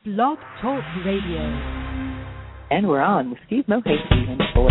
Blog Talk Radio. And we're on with Steve Mohasey and the Boys.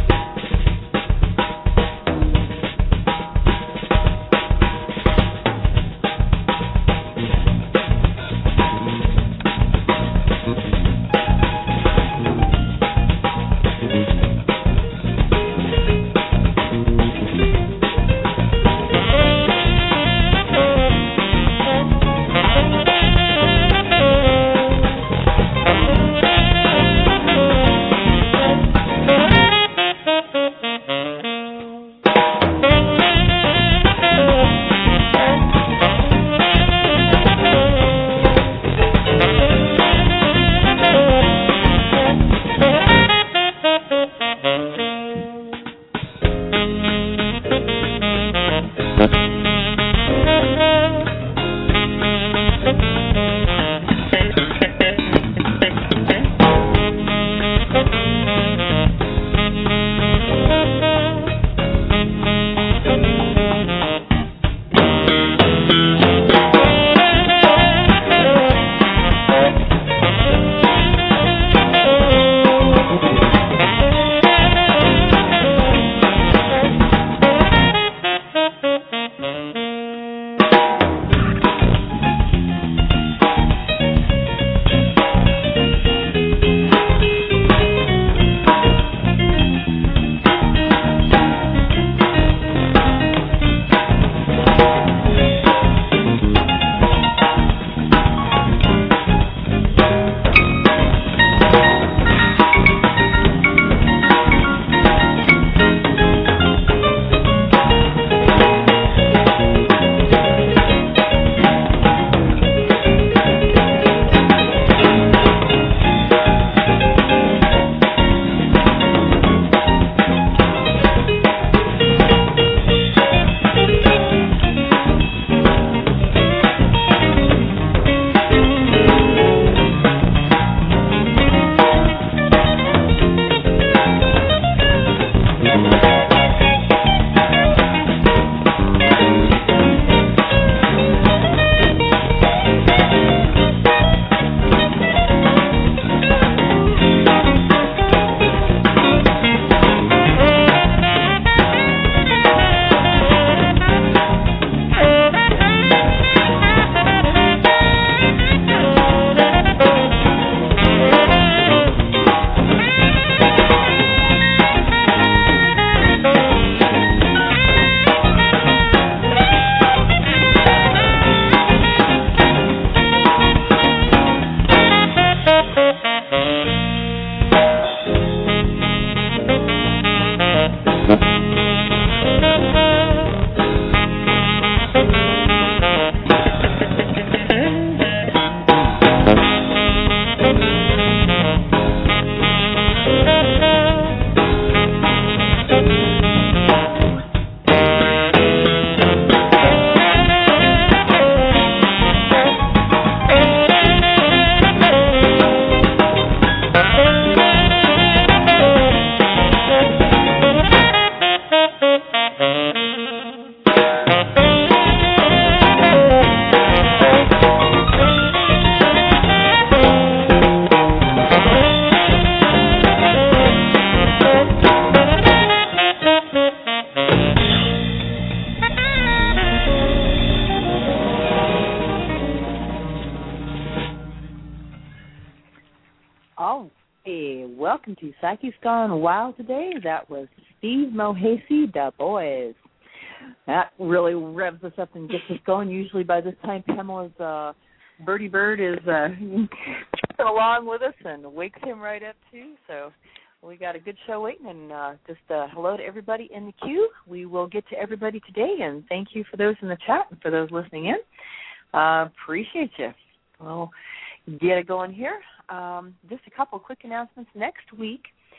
Welcome to Psyche's Gone Wild today. That was Steve Mohasey, Da Boys. That really revs us up and gets us going. Usually by this time, Pamela's Birdie Bird is chirping along with us and wakes him right up too. So we got a good show waiting, and just hello to everybody in the queue. We will get to everybody today, and thank you for those in the chat and for those listening in. Appreciate you. Well, get it going here. Just a couple of quick announcements. Next week,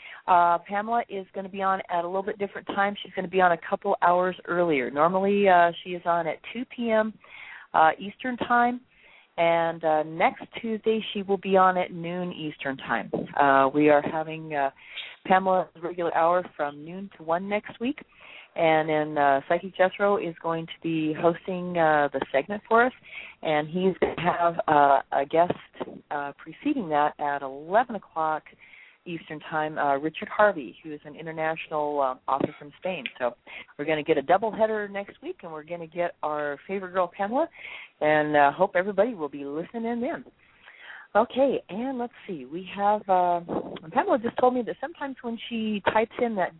Pamela is going to be on at a little bit different time. She's going to be on a couple hours earlier. Normally, she is on at 2 p.m. Eastern Time, and next Tuesday she will be on at noon Eastern Time. We are having Pamela's regular hour from noon to 1 next week, And then Psychic Jethro is going to be hosting the segment for us, and he's going to have a guest preceding that at 11 o'clock Eastern Time, Richard Harvey, who is an international author from Spain. So we're going to get a doubleheader next week, and we're going to get our favorite girl, Pamela, and hope everybody will be listening in then. Okay, and let's see. We have, Pamela just told me that sometimes when she types in that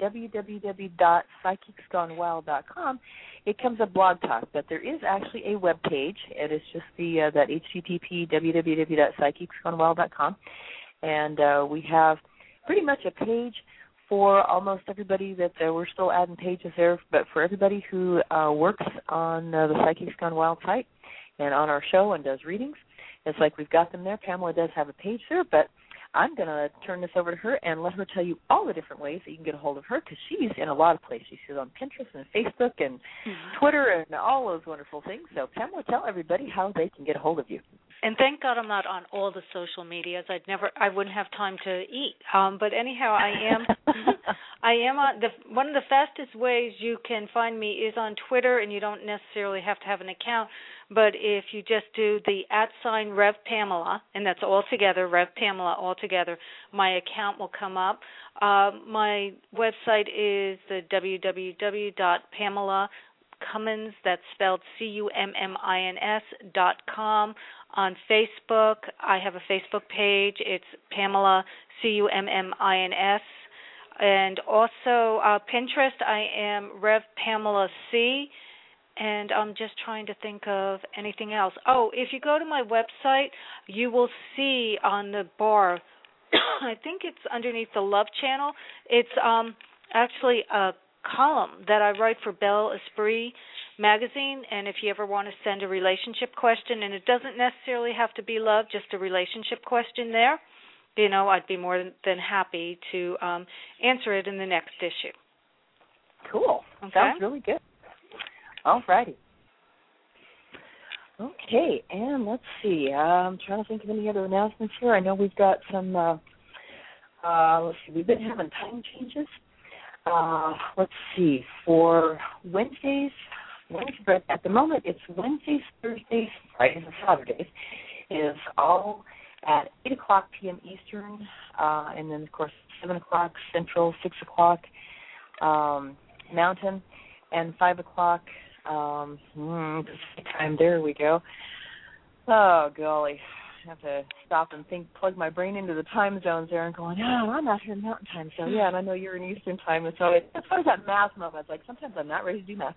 www.psychicsgonewild.com, it comes up Blog Talk, but there is actually a web page. It is just that HTTP www.psychicsgonewild.com, and we have pretty much a page for almost everybody that we're still adding pages there, but for everybody who works on the Psychics Gone Wild site and on our show and does readings, it's like we've got them there. Pamela does have a page there, but I'm going to turn this over to her and let her tell you all the different ways that you can get a hold of her, because she's in a lot of places. She's on Pinterest and Facebook and Twitter and all those wonderful things. So, Pamela, tell everybody how they can get a hold of you. And thank God I'm not on all the social medias. I wouldn't have time to eat. But anyhow, I am on one of the fastest ways you can find me is on Twitter, and you don't necessarily have to have an account. But if you just do the @ Rev Pamela, and that's all together, Rev Pamela all together, my account will come up. My website is the www.PamelaCummins, that's spelled CUMMINS.com. On Facebook, I have a Facebook page. It's Pamela, CUMMINS. And also Pinterest, I am Rev Pamela C. And I'm just trying to think of anything else. Oh, if you go to my website, you will see on the bar, I think it's underneath the Love channel, it's actually a column that I write for Belle Esprit magazine, and if you ever want to send a relationship question, and it doesn't necessarily have to be love, just a relationship question there, I'd be more than happy to answer it in the next issue. Cool. Okay. Sounds really good. All righty. Okay, and let's see. I'm trying to think of any other announcements here. I know we've got some, let's see, we've been having time changes. Let's see, for Wednesdays, but at the moment it's Wednesdays, Thursdays, Fridays, and Saturdays, is all at 8 o'clock p.m. Eastern, and then, of course, 7 o'clock Central, 6 o'clock Mountain, and 5 o'clock Pacific time. There we go. Oh, golly. I have to stop and plug my brain into the time zones there and going, I'm out here in Mountain Time, so yeah, and I know you're in Eastern Time, and so it's always that math moment. It's like sometimes I'm not ready to do math.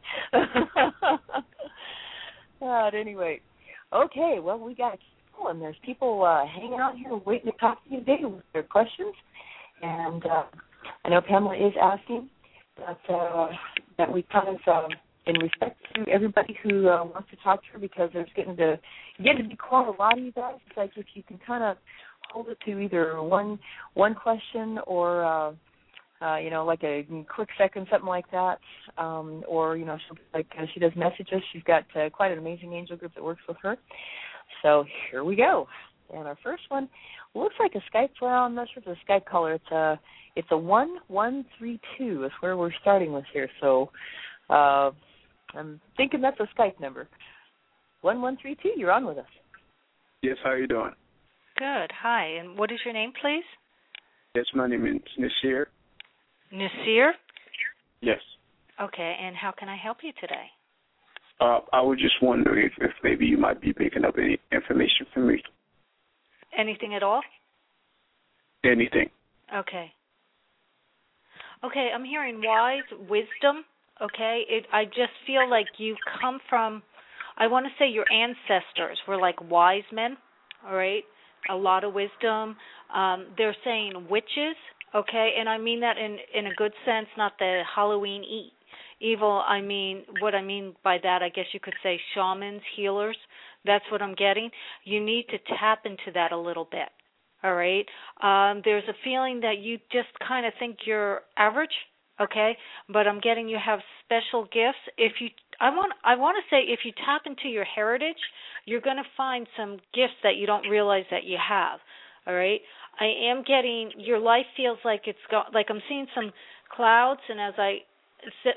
At any rate, okay, well, we got to keep going. There's people hanging out here waiting to talk to you today with their questions, and I know Pamela is asking that we kind of, in respect to everybody who wants to talk to her, because there's getting to be quite a lot of you guys. It's like if you can kind of hold it to either one question or like a quick second, something like that, or she does messages. She's got quite an amazing angel group that works with her. So here we go. And our first one looks like a Skype. Well, I'm not sure if it's a Skype caller. It's a 1132 is where we're starting with here. So I'm thinking that's a Skype number. 1132, you're on with us. Yes, how are you doing? Good. Hi. And what is your name, please? Yes, my name is Nasir. Nasir? Yes. Okay, and how can I help you today? I was just wondering if maybe you might be picking up any information from me. Anything at all? Anything. Okay. Okay, I'm hearing wise, wisdom. Okay, I just feel like you come from, I want to say your ancestors were like wise men, all right? A lot of wisdom. They're saying witches, okay? And I mean that in a good sense, not the Halloween evil. I mean, what I mean by that, I guess you could say shamans, healers. That's what I'm getting. You need to tap into that a little bit, all right? There's a feeling that you just kind of think you're average, okay? But I'm getting you have special gifts. I want to say if you tap into your heritage, you're going to find some gifts that you don't realize that you have, all right? I am getting your life feels like it's like I'm seeing some clouds, and as I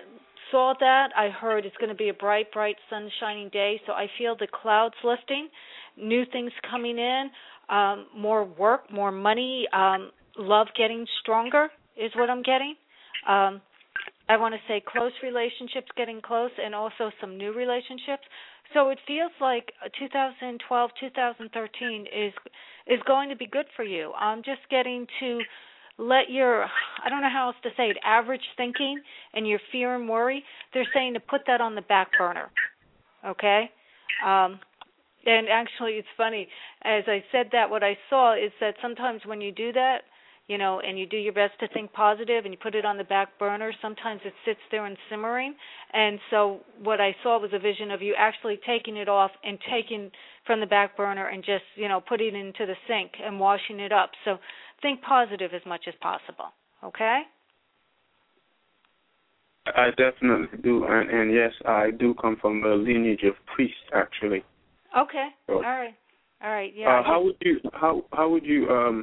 saw that. I heard it's going to be a bright, bright, sun-shining day, so I feel the clouds lifting, new things coming in, more work, more money, love getting stronger is what I'm getting. I want to say close relationships getting close, and also some new relationships. So it feels like 2012, 2013 is going to be good for you. I'm just getting to let your, I don't know how else to say it, average thinking and your fear and worry, they're saying to put that on the back burner, okay? And actually it's funny, as I said that, what I saw is that sometimes when you do that, you know, and you do your best to think positive and you put it on the back burner, sometimes it sits there and simmering. And so what I saw was a vision of you actually taking it off and taking from the back burner and just, you know, putting it into the sink and washing it up. So think positive as much as possible, okay? I definitely do, and yes, I do come from a lineage of priests, actually. Okay, So, all right, yeah. How would you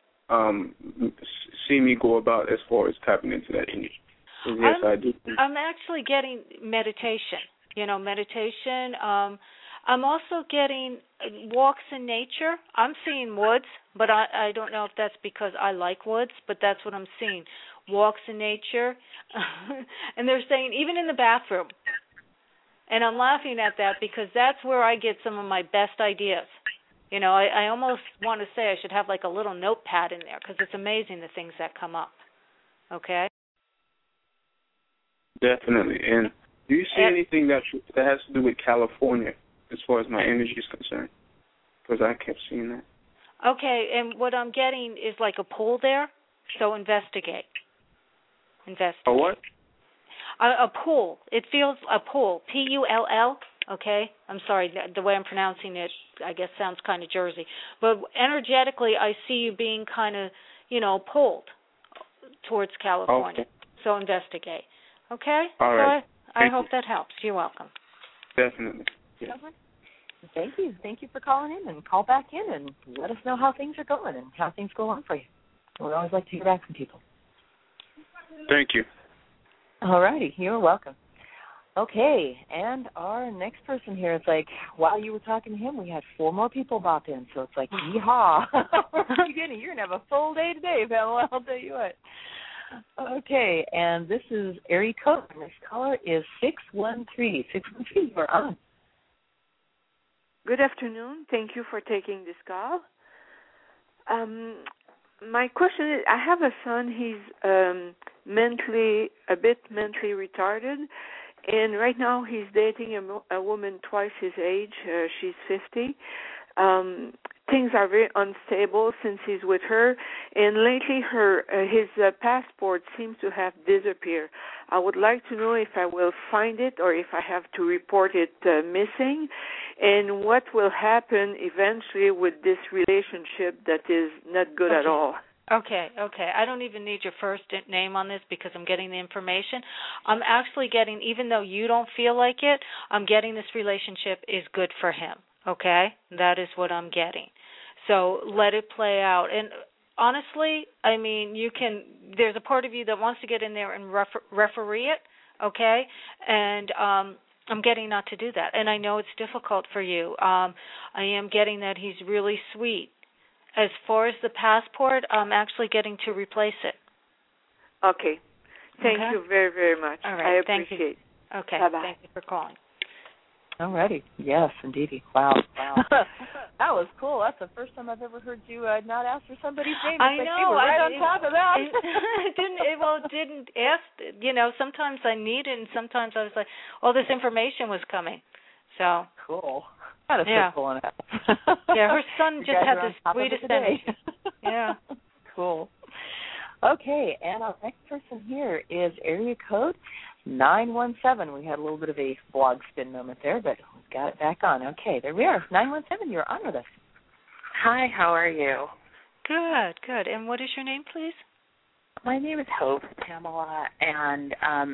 see me go about as far as tapping into that energy? Yes, I do. I'm actually getting meditation. You know, meditation. I'm also getting walks in nature. I'm seeing woods, but I don't know if that's because I like woods, but that's what I'm seeing. Walks in nature. And they're saying even in the bathroom. And I'm laughing at that because that's where I get some of my best ideas. You know, I almost want to say I should have like a little notepad in there because it's amazing the things that come up. Okay? Definitely. And do you see anything that has to do with California as far as my energy is concerned? Because I kept seeing that. Okay, and what I'm getting is like a pool there, so investigate. A what? A pool. It feels a pool. Pull. Okay? I'm sorry, the way I'm pronouncing it, I guess sounds kind of Jersey. But energetically, I see you being kind of, you know, pulled towards California. Okay. So investigate. Okay? All right. So I hope that helps. You're welcome. Definitely. Yeah. Thank you. Thank you for calling in, and call back in and let us know how things are going and how things go on for you. We always like to hear back from people. Thank you. All righty. You're welcome. Okay, and our next person here is like, while you were talking to him, we had 4 more people pop in, so it's like, yeehaw. You're going to have a full day today, Pamela, I'll tell you what. Okay, and this is area code. Next caller is 613. 613, you're on. Good afternoon. Thank you for taking this call. My question is, I have a son. He's a bit mentally retarded, and right now he's dating a woman twice his age. She's 50. Things are very unstable since he's with her, and lately his passport seems to have disappeared. I would like to know if I will find it or if I have to report it missing, and what will happen eventually with this relationship that is not good at all. Okay. I don't even need your first name on this because I'm getting the information. I'm actually getting, even though you don't feel like it, I'm getting this relationship is good for him. Okay? That is what I'm getting. So let it play out. And honestly, I mean, there's a part of you that wants to get in there and referee it, okay? And I'm getting not to do that. And I know it's difficult for you. I am getting that he's really sweet. As far as the passport, I'm actually getting to replace it. Okay. Thank you very, very much. All right. I appreciate it. Okay. Bye-bye. Thank you for calling. All righty. Yes, indeedy. Wow. That was cool. That's the first time I've ever heard you not ask for somebody's name. I know. Like you were right on top of that. It didn't ask. You know, sometimes I need it, and sometimes I was like, "Oh, this information was coming." So cool. That is so cool. Yeah, her son just had the sweetest energy. Yeah. Cool. Okay, and our next person here is area code 917. We had a little bit of a blog spin moment there, but we've got it back on. Okay, there we are. 917, you're on with us. Hi, how are you? Good. And what is your name, please? My name is Hope, Pamela, and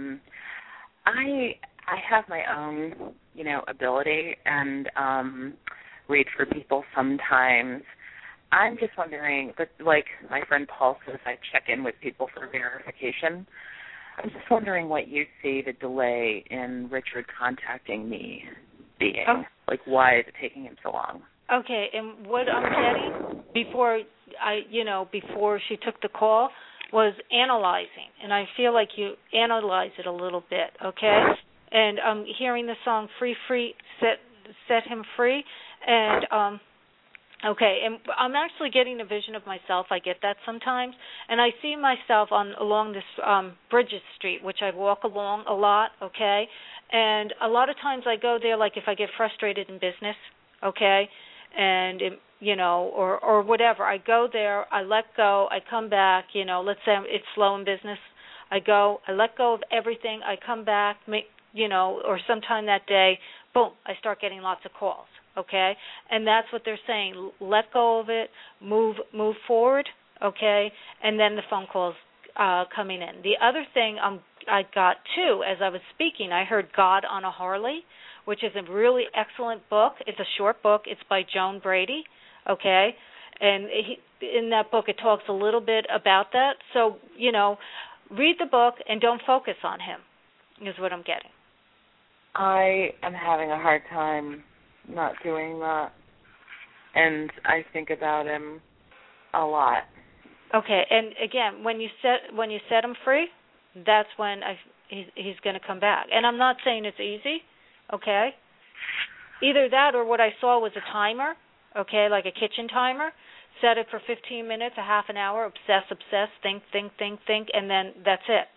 I have my own, ability and read for people sometimes. I'm just wondering, but like my friend Paul says, I check in with people for verification. I'm just wondering what you see the delay in Richard contacting me being. Oh. Like, why is it taking him so long? Okay, and what I'm getting before she took the call was analyzing, and I feel like you analyze it a little bit, okay? And I'm hearing the song "Free, Set Him Free," and okay, and I'm actually getting a vision of myself. I get that sometimes, and I see myself along this Bridges Street, which I walk along a lot, okay? And a lot of times I go there, like if I get frustrated in business, okay, and or whatever. I go there, I let go, I come back. Let's say it's slow in business. I go, I let go of everything. I come back, or sometime that day, boom, I start getting lots of calls. Okay, and that's what they're saying. Let go of it, move forward. Okay, and then the phone calls coming in. The other thing I got too, as I was speaking, I heard God on a Harley, which is a really excellent book. It's a short book. It's by Joan Brady. Okay, and in that book it talks a little bit about that. So read the book and don't focus on him. Is what I'm getting. I am having a hard time not doing that, and I think about him a lot. Okay, and again, when you set him free, that's when he's going to come back. And I'm not saying it's easy, okay? Either that or what I saw was a timer, okay, like a kitchen timer. Set it for 15 minutes, a half an hour, obsess, think, and then that's it.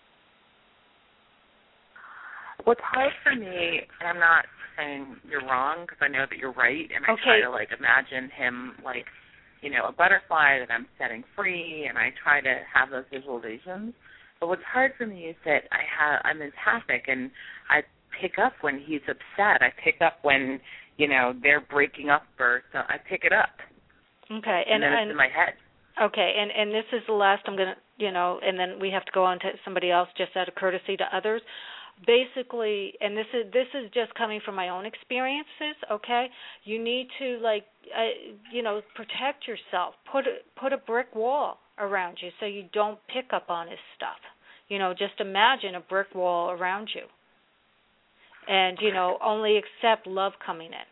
What's hard for me, and I'm not saying you're wrong because I know that you're right, and I try to imagine him like, a butterfly that I'm setting free, and I try to have those visualizations. But what's hard for me is that I'm empathic, and I pick up when he's upset. I pick up when they're breaking up, or so I pick it up. Okay, and then it's in my head. Okay, and this is the last I'm gonna, and then we have to go on to somebody else just out of courtesy to others. Basically, and this is just coming from my own experiences, okay? You need to protect yourself. Put a brick wall around you so you don't pick up on his stuff. Just imagine a brick wall around you. And only accept love coming in.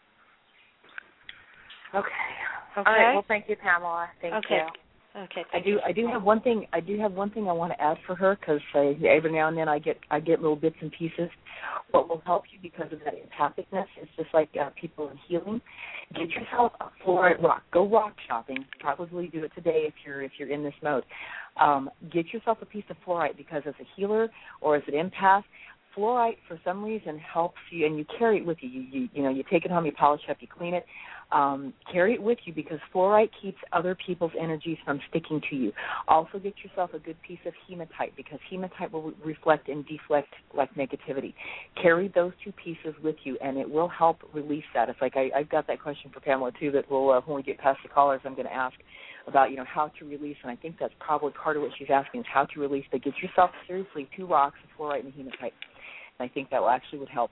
Okay. Okay. All right. Well, thank you, Pamela. Thank you. Okay. I do have one thing. I want to add for her because every now and then I get little bits and pieces. What will help you because of that empathicness is just like people in healing. Get yourself a fluorite rock. Go rock shopping. Probably do it today if you're in this mode. Get yourself a piece of fluorite because as a healer or as an empath, fluorite for some reason helps you, and you carry it with you. You take it home, you polish it up, you clean it. Carry it with you because fluorite keeps other people's energies from sticking to you. Also get yourself a good piece of hematite because hematite will reflect and deflect like negativity. Carry those two pieces with you and it will help release that. It's like I've got that question for Pamela too that we'll, when we get past the callers, I'm going to ask about, how to release, and I think that's probably part of what she's asking is how to release. But get yourself seriously 2 rocks of fluorite and hematite. And I think that would help.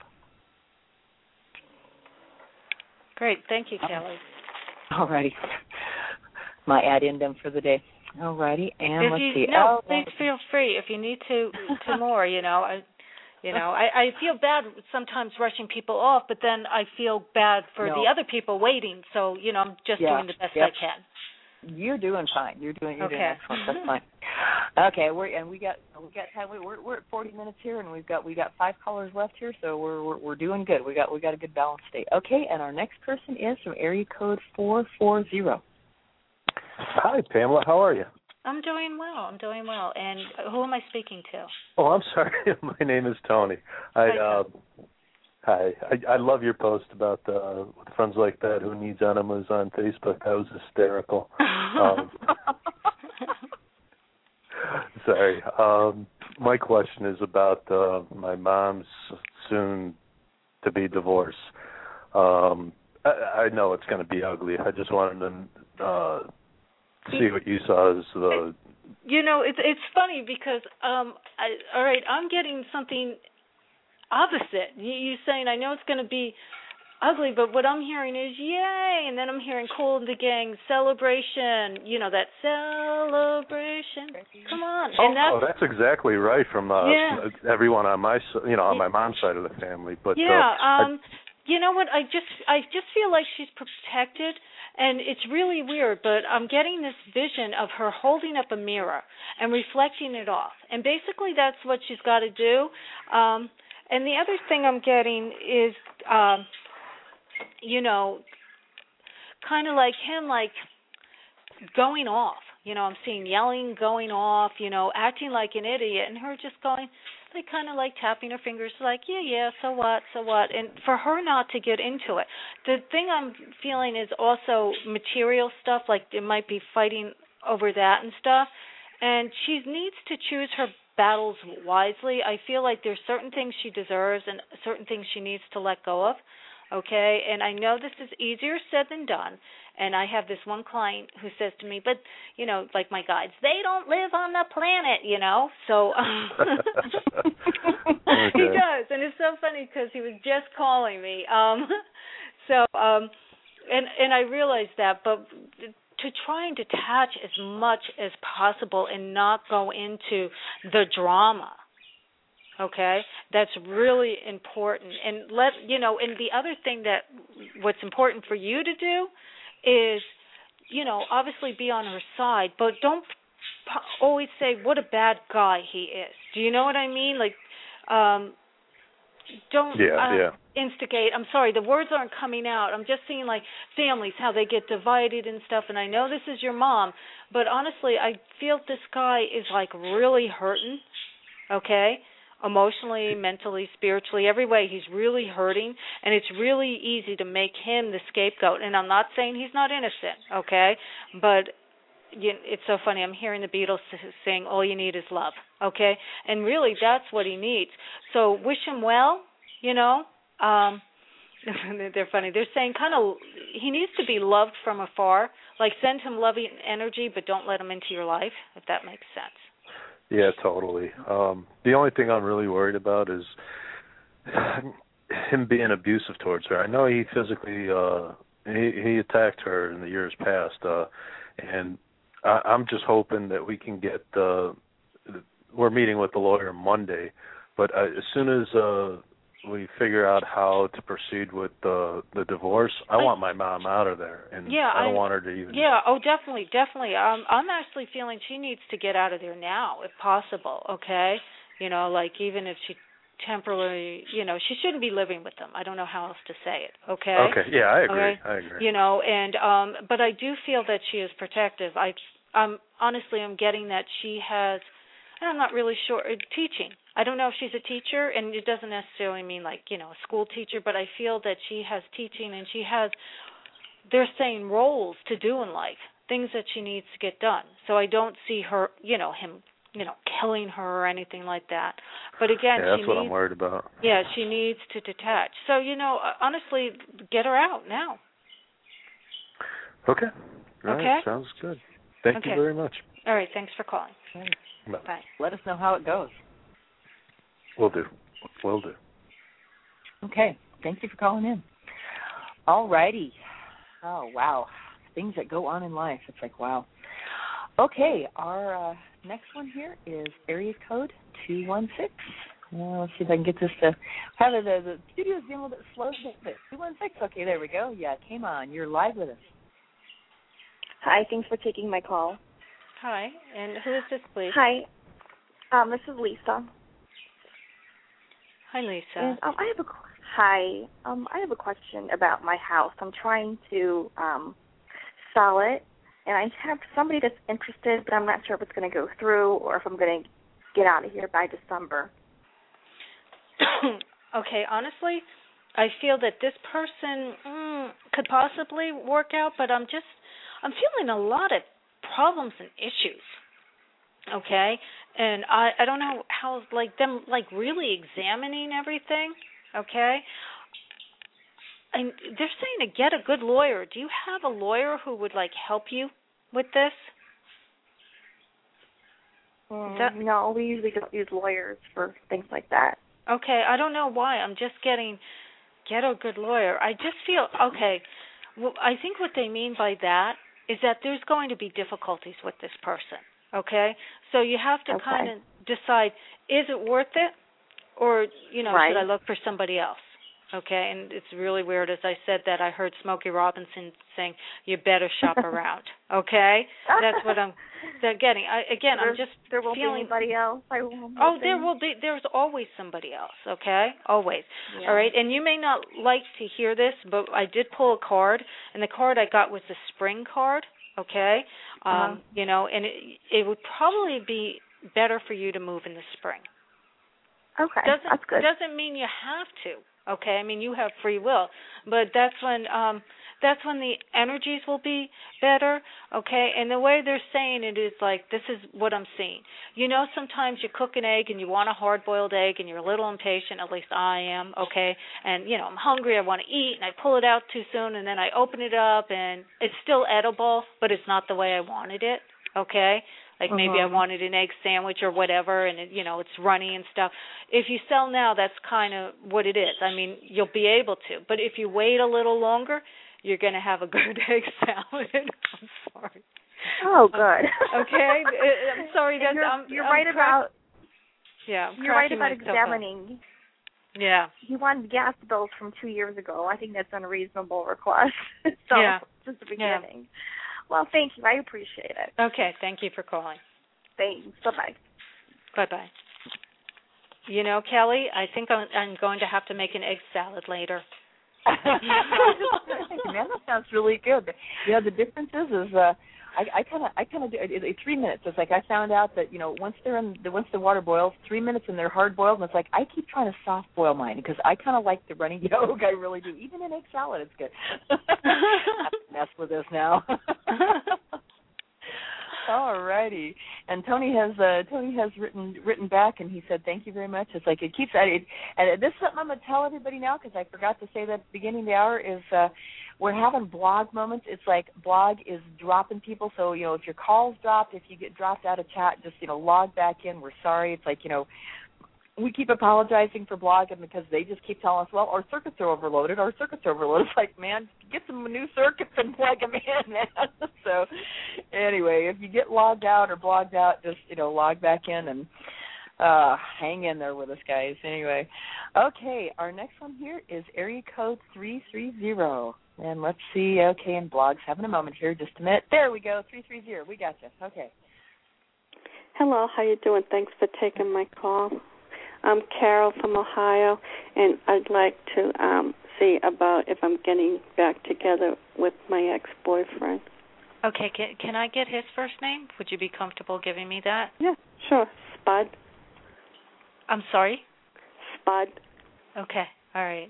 Great. Thank you, Kelly. All righty. My addendum for the day. All righty. And let's see. Please feel free if you need to more, I feel bad sometimes rushing people off, but then I feel bad for the other people waiting. So, I'm just doing the best I can. You're doing fine. You're doing excellent. That's fine. Okay, we got time. We're at 40 minutes here, and we've got 5 callers left here, so we're doing good. We got a good balanced day. Okay, and our next person is from area code 440. Hi, Pamela. How are you? I'm doing well. And who am I speaking to? Oh, I'm sorry. My name is Tony. Hi. I love your post about with friends like that who needs enemas on Facebook. That was hysterical. Sorry. My question is about my mom's soon-to-be divorce. I know it's going to be ugly. I just wanted to see what you saw as the... it's funny because, I'm getting something opposite. You saying, I know it's going to be ugly, but what I'm hearing is yay, and then I'm hearing Kool and the Gang celebration, that celebration. Come on. And that's exactly right from everyone on my on my mom's side of the family. But you know what? I just feel like she's protected, and it's really weird, but I'm getting this vision of her holding up a mirror and reflecting it off. And basically that's what she's got to do. And the other thing I'm getting is kind of like him, like going off. I'm seeing yelling, going off, acting like an idiot, and her just going, like, kind of like tapping her fingers, like, yeah, so what, and for her not to get into it. The thing I'm feeling is also material stuff, like it might be fighting over that and stuff, and she needs to choose her battles wisely. I feel like there's certain things she deserves and certain things she needs to let go of, okay? And I know this is easier said than done, and I have this one client who says to me, but, like my guides, they don't live on the planet, so Okay. He does, and it's so funny because he was just calling me. And I realized that, but to try and detach as much as possible and not go into the drama, okay? That's really important. And and the other thing what's important for you to do is, obviously be on her side, but don't always say what a bad guy he is. Do you know what I mean? Like, don't instigate. I'm sorry, the words aren't coming out. I'm just seeing like families, how they get divided and stuff, and I know this is your mom, but honestly, I feel this guy is like really hurting, okay? Emotionally, mentally, spiritually, every way he's really hurting, and it's really easy to make him the scapegoat. And I'm not saying he's not innocent, okay? But it's so funny. I'm hearing the Beatles saying, all you need is love, okay? And really, that's what he needs. So wish him well, They're funny. They're saying he needs to be loved from afar. Like send him loving energy, but don't let him into your life, if that makes sense. Yeah, totally. The only thing I'm really worried about is him being abusive towards her. I know he physically he attacked her in the years past, and I'm just hoping that we can get. We're meeting with the lawyer Monday, but as soon as we figure out how to proceed with the divorce, I want my mom out of there, and I don't want her to even. Yeah, definitely. I'm actually feeling she needs to get out of there now, if possible. Okay, like even if she temporarily, she shouldn't be living with them. I don't know how else to say it. Okay. Okay. Yeah, I agree. Okay? I agree. And but I do feel that she is protective. I'm getting that she has. And I'm not really sure, teaching. I don't know if she's a teacher, and it doesn't necessarily mean like, a school teacher, but I feel that she has teaching and she has, they're saying roles to do in life, things that she needs to get done. So I don't see her, him, killing her or anything like that. But again, that's what I'm worried about. Yeah, she needs to detach. So, honestly, get her out now. Okay. All okay. Right. Sounds good. Thank you very much. All right. Thanks for calling. Bye. Let us know how it goes. Will do. Okay. Thank you for calling in. All righty. Oh, wow. Things that go on in life. It's like, wow. Okay. Our next one here is area code 216. Let's see if I can get this to have the studio's being a little bit slow. 216. Okay, there we go. Yeah, it came on. You're live with us. Hi. Thanks for taking my call. Hi, and who is this, please? Hi, this is Lisa. Hi, Lisa. And, I have a question about my house. I'm trying to sell it, and I have somebody that's interested, but I'm not sure if it's going to go through or if I'm going to get out of here by December. Okay, honestly, I feel that this person could possibly work out, but I'm feeling a lot of problems and issues, okay? And I don't know how, like, them, like, really examining everything, okay? And they're saying to get a good lawyer. Do you have a lawyer who would, like, help you with this? No, we usually don't use lawyers for things like that. Okay, I don't know why. I'm just getting get a good lawyer. I just feel, okay, well, I think what they mean by that is that there's going to be difficulties with this person, okay? So you have to kind of decide, is it worth it, or, should I look for somebody else? Okay, and it's really weird. As I said that, I heard Smokey Robinson saying, you better shop around, okay? That's what I'm getting. I'm just there won't feeling... be anybody else. There's always somebody else, okay? Always. Yeah. All right, and you may not like to hear this, but I did pull a card, and the card I got was the spring card, okay? And it would probably be better for you to move in the spring. Okay, that's good. Doesn't mean you have to. Okay, I mean you have free will, but that's when the energies will be better. Okay, and the way they're saying it is like, this is what I'm seeing. Sometimes you cook an egg and you want a hard-boiled egg and you're a little impatient. At least I am. Okay, and I'm hungry. I want to eat, and I pull it out too soon, and then I open it up and it's still edible, but it's not the way I wanted it. Okay. Like maybe I wanted an egg sandwich or whatever, and it's runny and stuff. If you sell now, that's kind of what it is. I mean, you'll be able to. But if you wait a little longer, you're going to have a good egg salad. I'm sorry. Oh, good. Okay. I'm sorry. You're right about. Yeah. You're right about examining. Yeah. He wanted gas bills from 2 years ago. I think that's an unreasonable request. So just the beginning. Yeah. Well, thank you. I appreciate it. Okay. Thank you for calling. Thanks. Bye-bye. Bye-bye. Kelly, I think I'm going to have to make an egg salad later. Man, that sounds really good. The difference is I kind of do 3 minutes. It's like I found out that once the water boils, 3 minutes and they're hard boiled, and it's like I keep trying to soft boil mine because I kind of like the runny yolk. I really do. Even in egg salad, it's good. I mess with this now. All righty. And Tony has written back, and he said, thank you very much. It's like it keeps and this is something I'm going to tell everybody now because I forgot to say that at the beginning of the hour is we're having blog moments. It's like blog is dropping people. So, if your call's dropped, if you get dropped out of chat, just, log back in. We're sorry. It's like, we keep apologizing for blogging because they just keep telling us, well, our circuits are overloaded. It's like, man, get some new circuits and plug them in, man. So anyway, if you get logged out or blogged out, just, log back in and hang in there with us, guys. Anyway, okay, our next one here is area code 330. And let's see, okay, and blog's having a moment here. Just a minute. There we go, 330. We got you. Okay. Hello, how you doing? Thanks for taking my call. I'm Carol from Ohio, and I'd like to see about if I'm getting back together with my ex-boyfriend. Okay, can I get his first name? Would you be comfortable giving me that? Yeah, sure. Spud. I'm sorry? Spud. Okay, all right.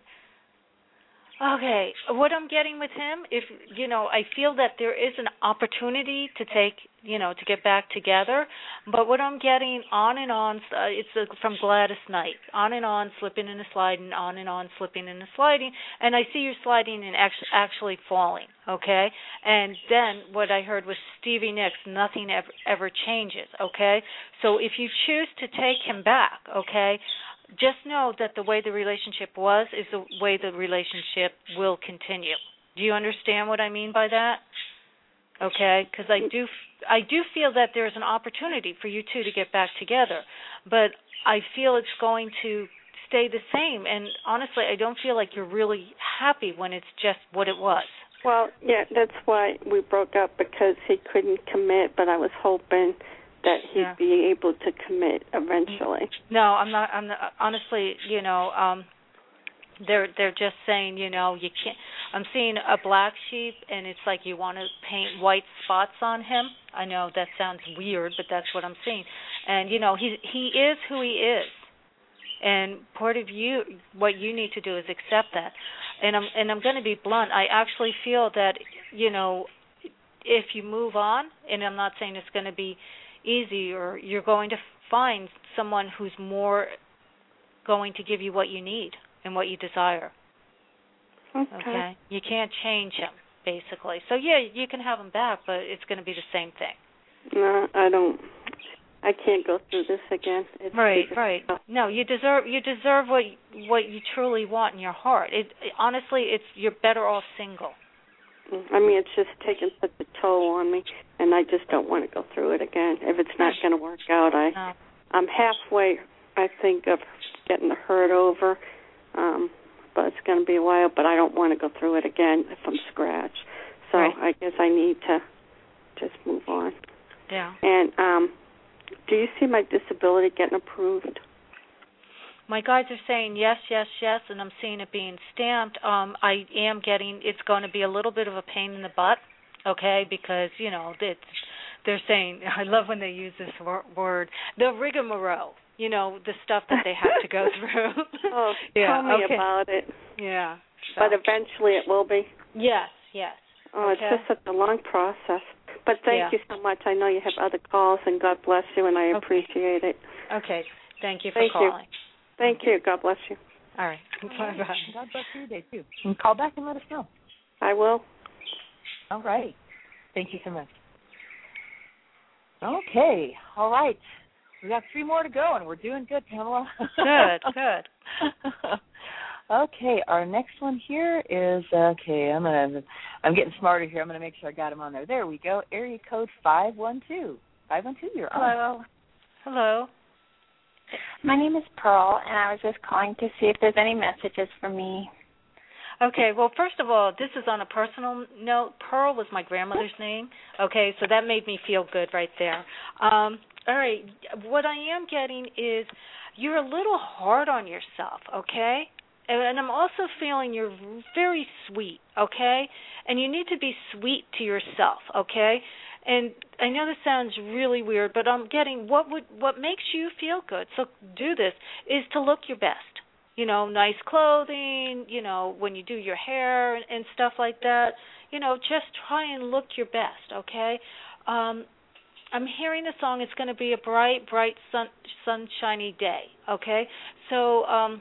Okay, what I'm getting with him, if, I feel that there is an opportunity to to get back together, but what I'm getting on and on, it's from Gladys Knight, on and on, slipping and sliding, on and on, slipping and sliding, and I see you sliding and actually falling, okay? And then what I heard was Stevie Nicks, nothing ever changes, okay? So if you choose to take him back, okay, just know that the way the relationship was is the way the relationship will continue. Do you understand what I mean by that? Okay, because I do feel that there's an opportunity for you two to get back together, but I feel it's going to stay the same. And honestly, I don't feel like you're really happy when it's just what it was. Well, yeah, that's why we broke up, because he couldn't commit, but I was hoping that he'd be able to commit eventually. No, I'm not. Honestly, they're just saying, you can't. I'm seeing a black sheep, and it's like you want to paint white spots on him. I know that sounds weird, but that's what I'm seeing. And he is who he is, and part of you, what you need to do is accept that. And I'm going to be blunt. I actually feel that if you move on, and I'm not saying it's going to be easy, or you're going to find someone who's more going to give you what you need and what you desire. Okay? You can't change him, basically. So, yeah, you can have him back, but it's going to be the same thing. No, I don't I can't go through this again. Right. No, you deserve what you truly want in your heart. Honestly, you're better off single. I mean, it's just taken such a toll on me, and I just don't want to go through it again. If it's not going to work out, I'm halfway, I think, of getting the hurt over, but it's going to be a while, but I don't want to go through it again from scratch. So I guess I need to just move on. Yeah. And do you see my disability getting approved? My guides are saying yes, and I'm seeing it being stamped. I am getting, it's going to be a little bit of a pain in the butt, okay, because, they're saying, I love when they use this word, the rigmarole, the stuff that they have to go through. Oh, tell me about it. Yeah. So. But eventually it will be? Yes. Oh, it's just such a long process. But thank you so much. I know you have other calls, and God bless you, and I appreciate it. Okay. Thank you for calling. Thank you. God bless you. All right. Bye-bye. God bless your day, too. And call back and let us know. I will. All right. Thank you so much. Okay. All right. We got 3 more to go, and we're doing good, Pamela. Good. Okay, our next one here is, I'm getting smarter here. I'm going to make sure I got him on there. There we go. Area code 512. 512, you're on. Hello. My name is Pearl, and I was just calling to see if there's any messages for me. Okay, well, first of all, this is on a personal note. Pearl was my grandmother's name, okay, so that made me feel good right there. All right, what I am getting is you're a little hard on yourself, okay? And I'm also feeling you're very sweet, okay? And you need to be sweet to yourself, okay? And I know this sounds really weird, but I'm getting what makes you feel good. So do this is to look your best. Nice clothing, when you do your hair and stuff like that. Just try and look your best, okay? I'm hearing the song. It's going to be a bright, sunshiny day, okay? So,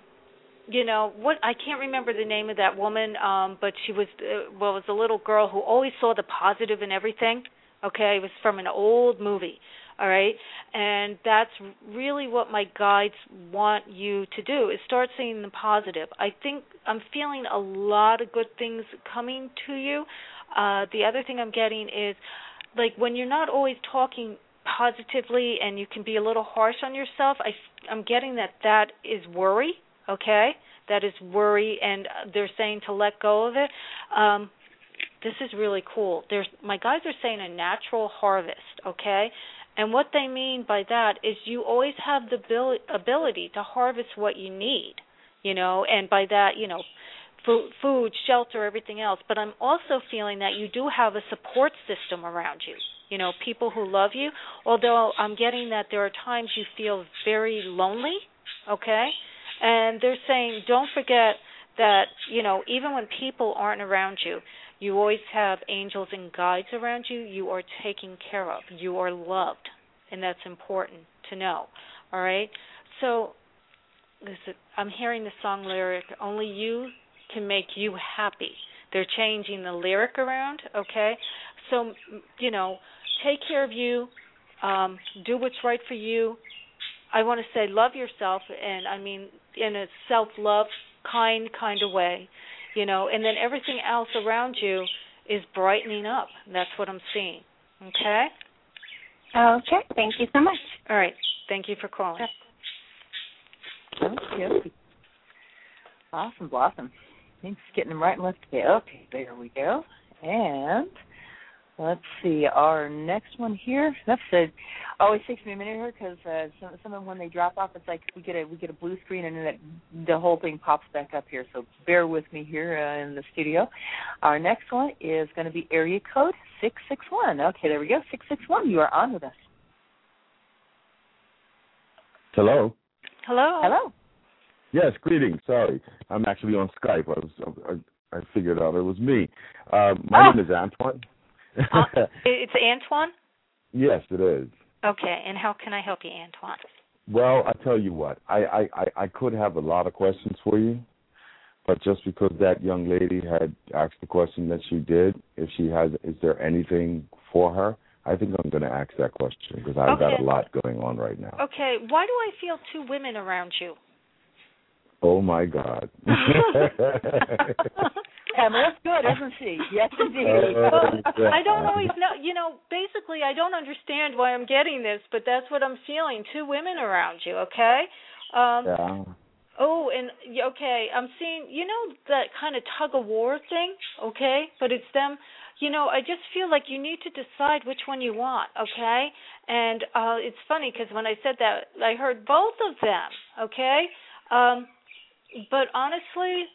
I can't remember the name of that woman, but she was, was a little girl who always saw the positive in everything, okay? It was from an old movie, all right? And that's really what my guides want you to do, is start seeing the positive. I think I'm feeling a lot of good things coming to you. The other thing I'm getting is, like, when you're not always talking positively and you can be a little harsh on yourself, I'm getting that is worry. Okay, that is worry, and they're saying to let go of it. This is really cool. My guys are saying a natural harvest, okay? And what they mean by that is you always have the ability to harvest what you need, and by that, food, shelter, everything else. But I'm also feeling that you do have a support system around you, people who love you, although I'm getting that there are times you feel very lonely, okay? And they're saying, don't forget that, even when people aren't around you, you always have angels and guides around you. You are taken care of. You are loved, and that's important to know, all right? So I'm hearing the song lyric, only you can make you happy. They're changing the lyric around, okay? So, take care of you, do what's right for you. I want to say love yourself, and I mean in a self-love kind of way, and then everything else around you is brightening up. That's what I'm seeing, okay? Okay, thank you so much. All right, thank you for calling. Okay. Awesome, Blossom. Thanks for getting them right and left today. Okay, there we go. And let's see, our next one here. That always takes me a minute here because some of them, when they drop off, it's like we get a blue screen and then the whole thing pops back up here. So bear with me here in the studio. Our next one is going to be area code 661. Okay, there we go. 661. You are on with us. Hello. Hello. Yes, greetings. Sorry, I'm actually on Skype. I figured out it was me. My name is Antoine. It's Antoine? Yes, it is. Okay, and how can I help you, Antoine? Well, I tell you what, I could have a lot of questions for you, but just because that young lady had asked the question that she did, is there anything for her I think I'm going to ask that question because I've got a lot going on right now. Okay. Why do I feel two women around you? Oh, my God. Pamela's good, isn't she? Yes, indeed. I don't always know. Basically, I don't understand why I'm getting this, but that's what I'm feeling. Two women around you, okay? Yeah. Oh, and, okay, I'm seeing, that kind of tug-of-war thing, okay? But it's them, I just feel like you need to decide which one you want, okay? And it's funny because when I said that, I heard both of them, okay? But honestly,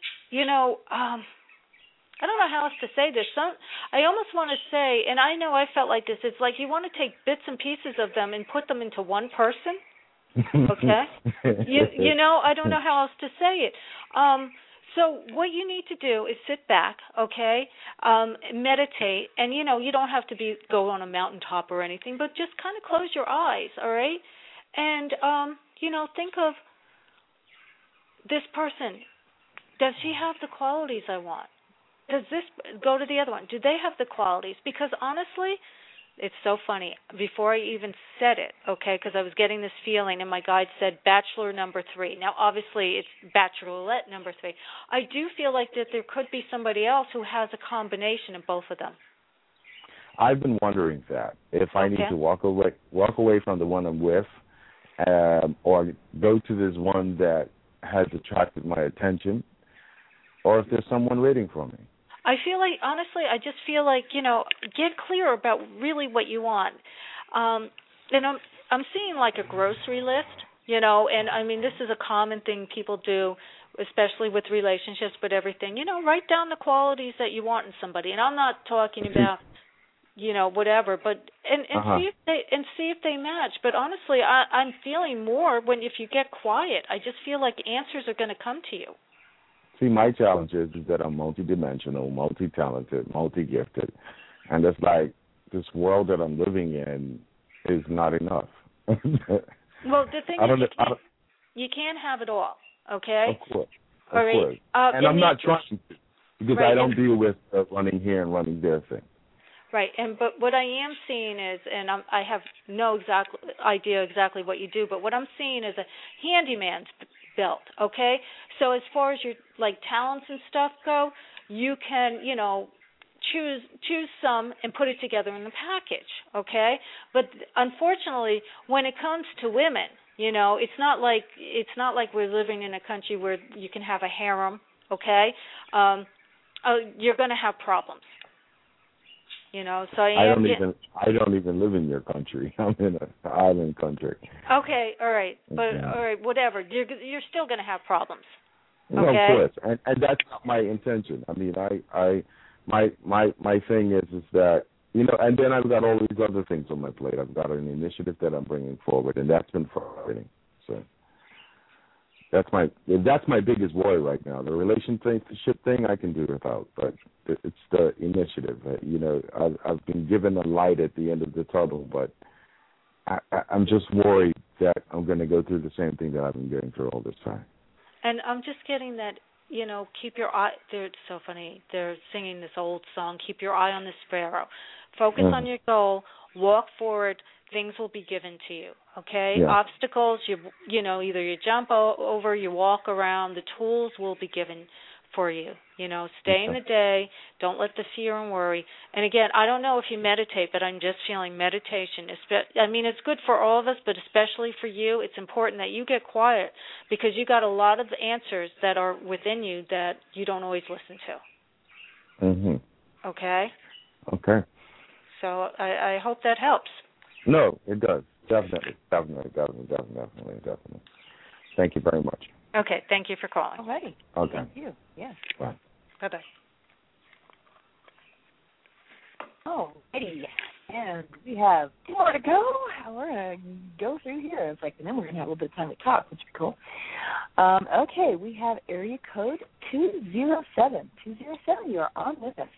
I don't know how else to say this. I almost want to say, and I know I felt like this, it's like you want to take bits and pieces of them and put them into one person. Okay? I don't know how else to say it. So what you need to do is sit back, okay, meditate, and, you don't have to go on a mountaintop or anything, but just kind of close your eyes, all right? And, think of this person. Does she have the qualities I want? Does this go to the other one? Do they have the qualities? Because honestly, it's so funny. Before I even said it, okay, because I was getting this feeling, and my guide said bachelor number 3. Now, obviously, it's bachelorette number 3. I do feel like that there could be somebody else who has a combination of both of them. I've been wondering that if I need to walk away from the one I'm with, or go to this one that has attracted my attention, or if there's someone waiting for me. I feel like, honestly, I just feel like, get clear about really what you want. And I'm seeing like a grocery list, and I mean, this is a common thing people do, especially with relationships, but everything. Write down the qualities that you want in somebody. And I'm not talking about, whatever, but see if they match. But honestly, I'm feeling more if you get quiet. I just feel like answers are going to come to you. See, my challenge is that I'm multidimensional, multi-talented, multi-gifted, and it's like this world that I'm living in is not enough. Well, the thing is, you can't have it all, okay? Of course. All right. And I'm not trying to, because I don't deal with running here and running there thing. Right, but what I am seeing is, and I have no idea exactly what you do, but what I'm seeing is a handyman's belt, okay? So as far as your talents and stuff go, you can, choose some and put it together in the package, okay? But unfortunately, when it comes to women, it's not like we're living in a country where you can have a harem, okay? You're going to have problems. So I don't even live in your country. I'm in an island country. Okay, all right, but all right, whatever. You're still going to have problems. Okay? No, of course, and that's not my intention. I mean, my thing is that and then I've got all these other things on my plate. I've got an initiative that I'm bringing forward, and that's been frustrating. So that's my biggest worry right now. The relationship thing I can do without, but it's the initiative. I've been given a light at the end of the tunnel, but I'm just worried that I'm going to go through the same thing that I've been going through all this time. And I'm just getting that, keep your eye. It's so funny. They're singing this old song, keep your eye on the sparrow. Focus on your goal. Walk forward. Things will be given to you, okay? Yeah. Obstacles, either you jump over, you walk around. The tools will be given for you. Stay in the day. Don't let the fear and worry. And again, I don't know if you meditate, but I'm just feeling meditation. I mean, it's good for all of us, but especially for you, it's important that you get quiet because you got a lot of answers that are within you that you don't always listen to. Mm-hmm. Okay? Okay. So I hope that helps. No, it does. Definitely. Thank you very much. Okay, thank you for calling. All righty. Okay. Thank you. Yes. Bye. Bye-bye. Oh, righty. And we have more to go. We're going to go through here. It's like, and then we're going to have a little bit of time to talk, which is cool. Okay, we have area code 207. 207, you're on with us.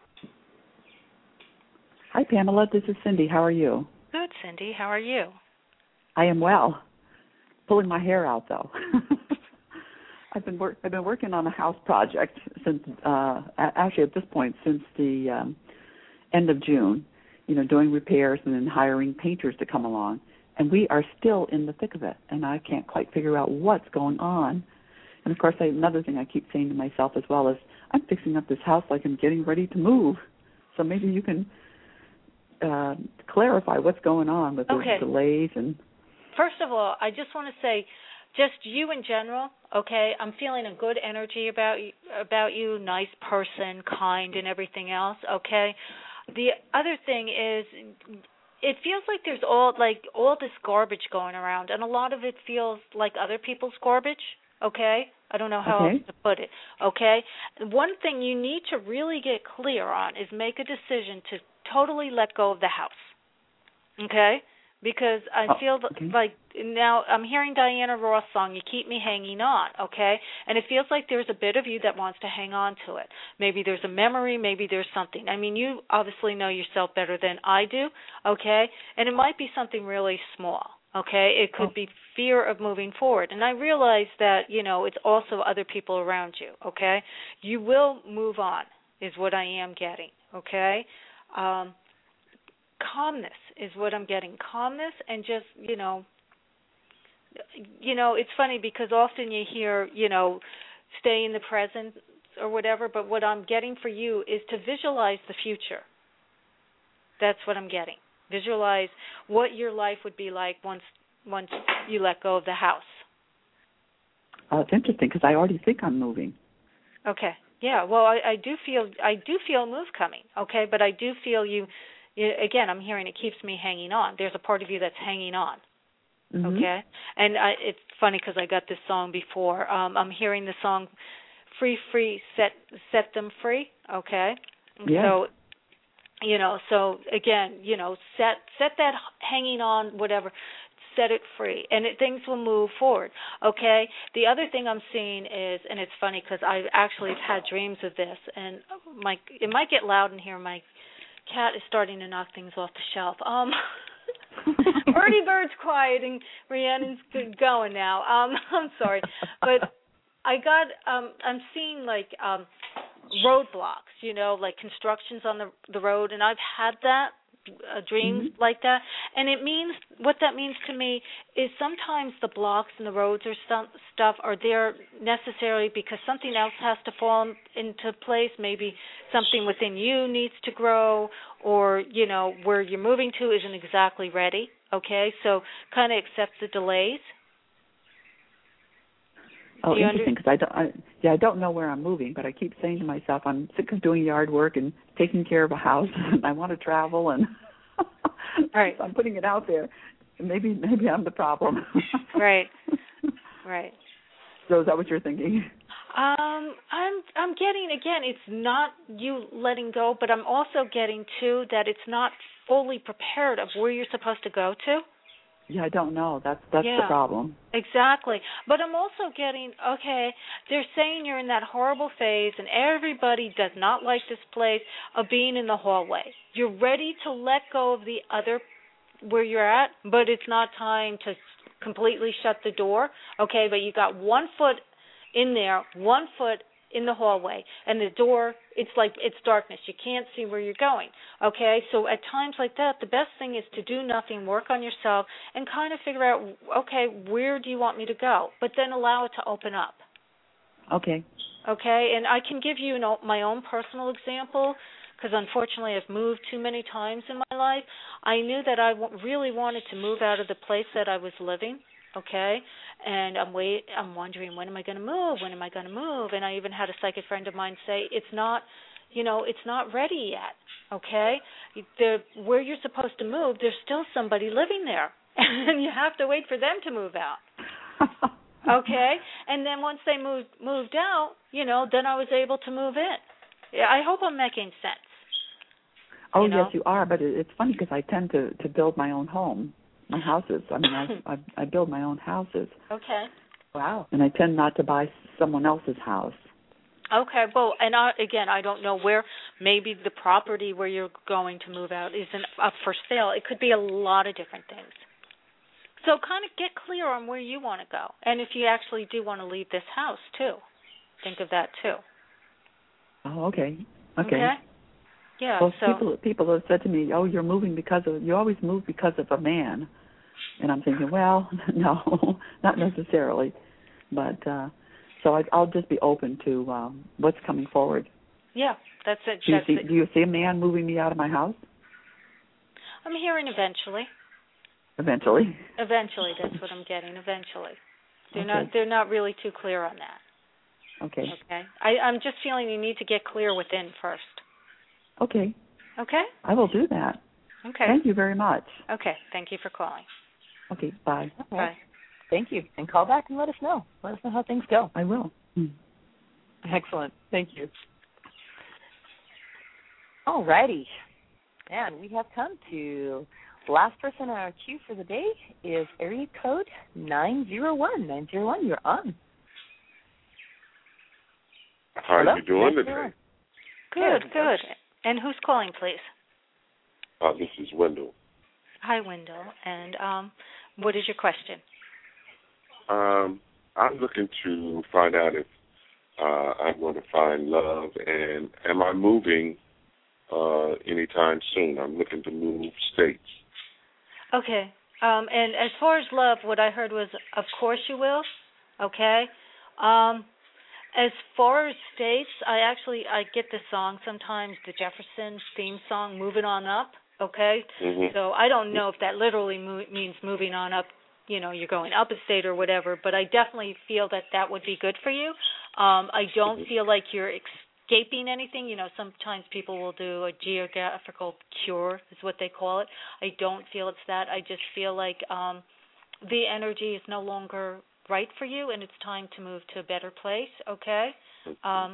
Hi, Pamela. This is Cindy. How are you? Good, Cindy. How are you? I am well. Pulling my hair out, though. I've been working on a house project since actually at this point since the end of June, doing repairs and then hiring painters to come along. And we are still in the thick of it, and I can't quite figure out what's going on. And, of course, another thing I keep saying to myself as well is I'm fixing up this house like I'm getting ready to move. So maybe you can clarify what's going on with the delays. And first of all, I just want to say, just you in general, okay, I'm feeling a good energy about you, nice person, kind, and everything else, okay? The other thing is it feels like there's all this garbage going around, and a lot of it feels like other people's garbage, okay? I don't know how else to put it, okay? One thing you need to really get clear on is make a decision to totally let go of the house, okay? Because I feel like now I'm hearing Diana Ross' song, You Keep Me Hanging On, okay? And it feels like there's a bit of you that wants to hang on to it. Maybe there's a memory, maybe there's something. I mean, you obviously know yourself better than I do, okay? And it might be something really small, okay? It could be fear of moving forward. And I realize that, it's also other people around you, okay? You will move on is what I am getting, okay? Calmness is what I'm getting. Calmness and just, it's funny because often you hear, stay in the present or whatever, but what I'm getting for you is to visualize the future. That's what I'm getting. Visualize what your life would be like once you let go of the house. Oh, it's interesting because I already think I'm moving. Okay. Yeah, well, I do feel a move coming, okay, but I do feel you. Again, I'm hearing it keeps me hanging on. There's a part of you that's hanging on, okay? And it's funny because I got this song before. I'm hearing the song Free, Free, Set Them Free, okay? Yeah. So, so again, set that hanging on, whatever, set it free, and things will move forward, okay? The other thing I'm seeing is, and it's funny because I actually have had dreams of this, and it might get loud in here, my cat is starting to knock things off the shelf. Birdie Bird's quiet and Rhiannon's going now. I'm sorry, but I'm seeing roadblocks, like constructions on the road, and I've had that dreams like that, and what that means to me is sometimes the blocks and the roads or some stuff are there necessarily because something else has to fall into place. Maybe something within you needs to grow, or where you're moving to isn't exactly ready. Okay, so kind of accept the delays. Oh, interesting, because I don't know where I'm moving, but I keep saying to myself, I'm sick of doing yard work and taking care of a house, and I want to travel, and right. So I'm putting it out there. Maybe I'm the problem. Right. So is that what you're thinking? I'm getting, again, it's not you letting go, but I'm also getting, too, that it's not fully prepared of where you're supposed to go to. Yeah, I don't know. That's the problem. Exactly. But I'm also getting, they're saying you're in that horrible phase and everybody does not like this place of being in the hallway. You're ready to let go of the other where you're at, but it's not time to completely shut the door, okay? But you got 1 foot in there, 1 foot in the hallway, and the door, it's darkness. You can't see where you're going, okay? So at times like that, the best thing is to do nothing, work on yourself, and kind of figure out, okay, where do you want me to go? But then allow it to open up. Okay. Okay, and I can give you my own personal example, because unfortunately I've moved too many times in my life. I knew that I really wanted to move out of the place that I was living, okay? And I'm wondering, when am I going to move? When am I going to move? And I even had a psychic friend of mine say, it's not ready yet, okay? Where you're supposed to move, there's still somebody living there, and you have to wait for them to move out, okay? And then once they moved out, then I was able to move in. Yeah, I hope I'm making sense. Oh, yes, you are, but it's funny because I tend to build my own home. My houses. I mean, I build my own houses. Okay. Wow. And I tend not to buy someone else's house. Okay. Well, and I don't know where. Maybe the property where you're going to move out isn't up for sale. It could be a lot of different things. So kind of get clear on where you want to go, and if you actually do want to leave this house too, think of that too. Oh, okay. Okay. Yeah. Well, so people have said to me, "Oh, you always move because of a man," and I'm thinking, well, no, not necessarily, but so I'll just be open to what's coming forward. Yeah, that's it. Do you see a man moving me out of my house? I'm hearing eventually. Eventually. Eventually, that's what I'm getting. Eventually, they're not really too clear on that. Okay. Okay. I'm just feeling you need to get clear within first. Okay. Okay. I will do that. Okay. Thank you very much. Okay. Thank you for calling. Okay. Bye. Okay. Bye. Thank you. And call back and let us know. Let us know how things go. I will. Excellent. Thank you. All righty. And we have come to the last person on our queue for the day is area code 901. 901, you're on. How are you doing today? Good. And who's calling, please? This is Wendell. Hi, Wendell. And what is your question? I'm looking to find out if I'm going to find love, and am I moving anytime soon? I'm looking to move states. Okay. And as far as love, what I heard was, of course you will. Okay. As far as states, I get the song sometimes, the Jefferson theme song, Moving On Up, okay? Mm-hmm. So I don't know if that literally means moving on up, you're going up a state or whatever, but I definitely feel that would be good for you. I don't feel like you're escaping anything. Sometimes people will do a geographical cure, is what they call it. I don't feel it's that. I just feel like the energy is no longer right for you, and it's time to move to a better place, okay? I'm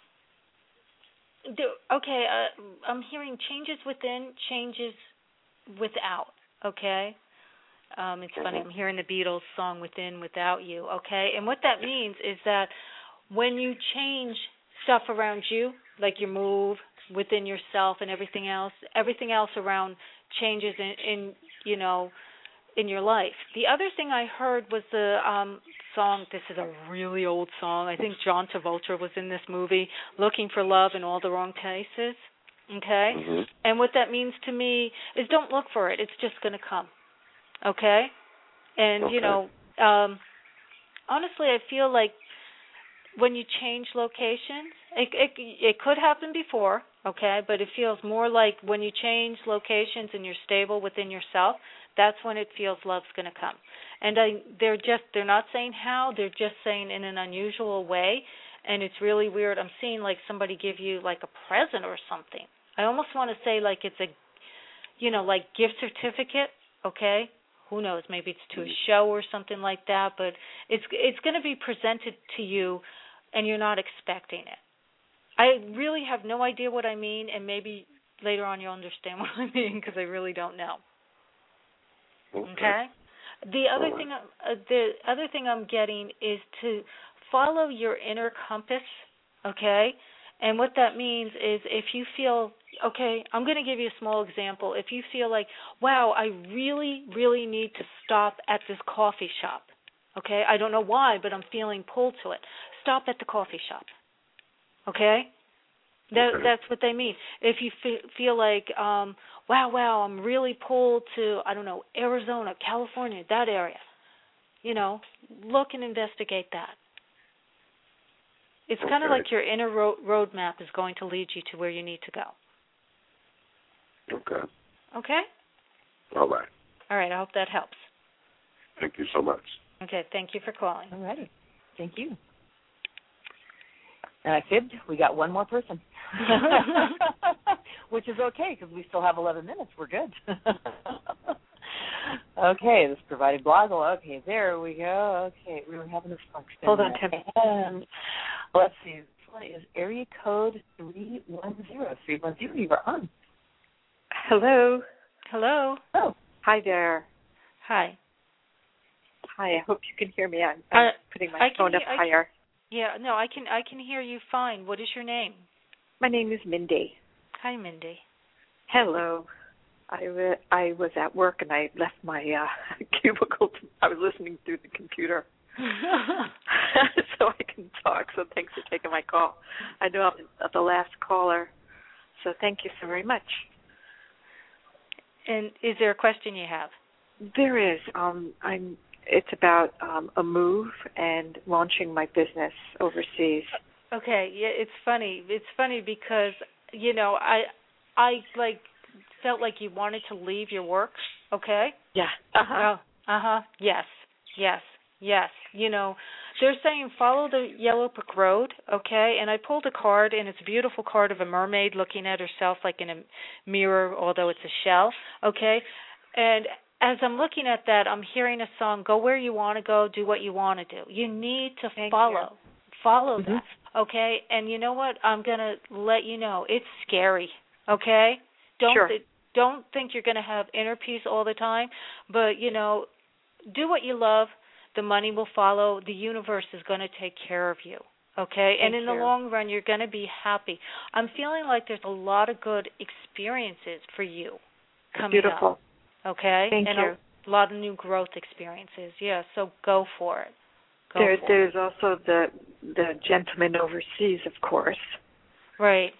hearing changes within, changes without, okay? It's funny, I'm hearing the Beatles song Within, Without You, okay? And what that means is that when you change stuff around you, like you move within yourself and everything else around changes in your life. The other thing I heard was the song, this is a really old song, I think John Travolta was in this movie, Looking for Love in All the Wrong Places, okay? Mm-hmm. And what that means to me is don't look for it, it's just going to come, okay? And, honestly, I feel like when you change locations, it could happen before, okay, but it feels more like when you change locations and you're stable within yourself, that's when it feels love's going to come. And they're not saying how, they're just saying in an unusual way, and it's really weird. I'm seeing like somebody give you like a present or something. I almost want to say like it's a, like gift certificate, okay? Who knows, maybe it's to a show or something like that, but it's going to be presented to you and you're not expecting it. I really have no idea what I mean, and maybe later on you'll understand what I mean because I really don't know. Okay? The other thing I'm getting is to follow your inner compass, okay? And what that means is if you feel, okay, I'm going to give you a small example. If you feel like, wow, I really, really need to stop at this coffee shop, okay? I don't know why, but I'm feeling pulled to it. Stop at the coffee shop, okay? That's what they mean. If you feel like, wow, I'm really pulled to, I don't know, Arizona, California, that area, look and investigate that. It's kind of like your inner roadmap is going to lead you to where you need to go. Okay. Okay? All right. All right, I hope that helps. Thank you so much. Okay, thank you for calling. All righty. Thank you. And I fibbed. We got one more person, which is okay because we still have 11 minutes. We're good. Okay, this provided Boggle. Okay, there we go. Okay, we were having a function. Hold on, Tim. And let's see. This one is area code 310. 310, you are on. Hello. Hello. Oh. Hi there. Hi. Hi, I hope you can hear me. I'm putting my phone up higher. I can hear you fine. What is your name? My name is Mindy. Hi, Mindy. Hello. I was at work and I left my cubicle. I was listening through the computer. So I can talk, so thanks for taking my call. I know I'm the last caller, So thank you so very much. And is there a question you have? There is. It's about a move and launching my business overseas. Okay, yeah, it's funny. It's funny because, I felt like you wanted to leave your work, okay? Yeah. Yes. They're saying follow the Yellow Brick Road, okay? And I pulled a card, and it's a beautiful card of a mermaid looking at herself like in a mirror, although it's a shell, okay? And as I'm looking at that, I'm hearing a song, go where you want to go, do what you want to do. You need to follow that, okay? And you know what? I'm going to let you know, it's scary, okay? Don't think you're going to have inner peace all the time, but, do what you love. The money will follow. The universe is going to take care of you, okay? And in the long run, you're going to be happy. I'm feeling like there's a lot of good experiences for you coming up, okay? Thank you. A lot of new growth experiences, yeah, so go for it. There's also the gentleman overseas, of course. Right.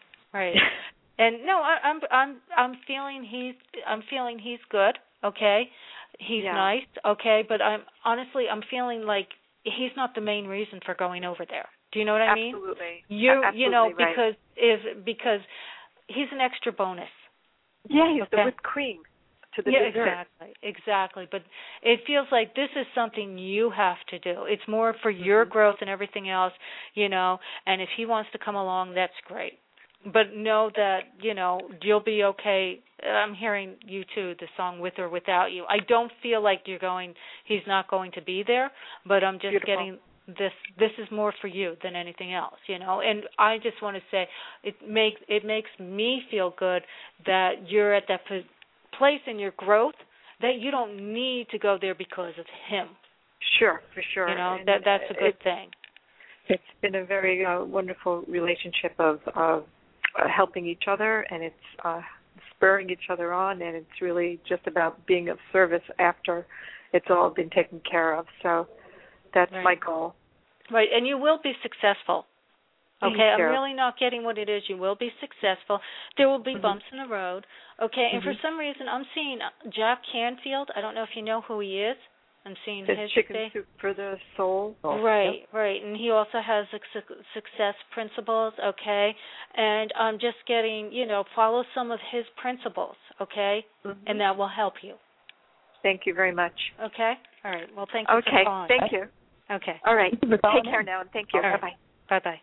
And no, I'm feeling he's good, okay? He's nice, okay, but I'm feeling like he's not the main reason for going over there. Do you know what I mean? Absolutely. Because he's an extra bonus. Yeah, he's the whipped cream to the dessert. Exactly. But it feels like this is something you have to do. It's more for your growth and everything else, and if he wants to come along, that's great. But know that, you'll be okay. I'm hearing you too, the song With or Without You. I don't feel like he's not going to be there, but I'm just getting this is more for you than anything else, And I just want to say it makes me feel good that you're at that place in your growth that you don't need to go there because of him. Sure, for sure. That's a good thing. It's been a very wonderful relationship of helping each other, and it's spurring each other on, and it's really just about being of service after it's all been taken care of. So that's my goal. Right, and you will be successful. Okay, Thank you. I'm really not getting what it is. You will be successful. There will be bumps in the road. Okay, and for some reason I'm seeing Jack Canfield. I don't know if you know who he is. I'm seeing his chicken soup for the soul. Right, and he also has success principles, okay? And I'm just getting, follow some of his principles, okay? And that will help you. Thank you very much. Okay? All right. Well, thank you for calling. Thank you. Okay. All right. Take care now, and thank you. Right. Bye-bye. Bye-bye.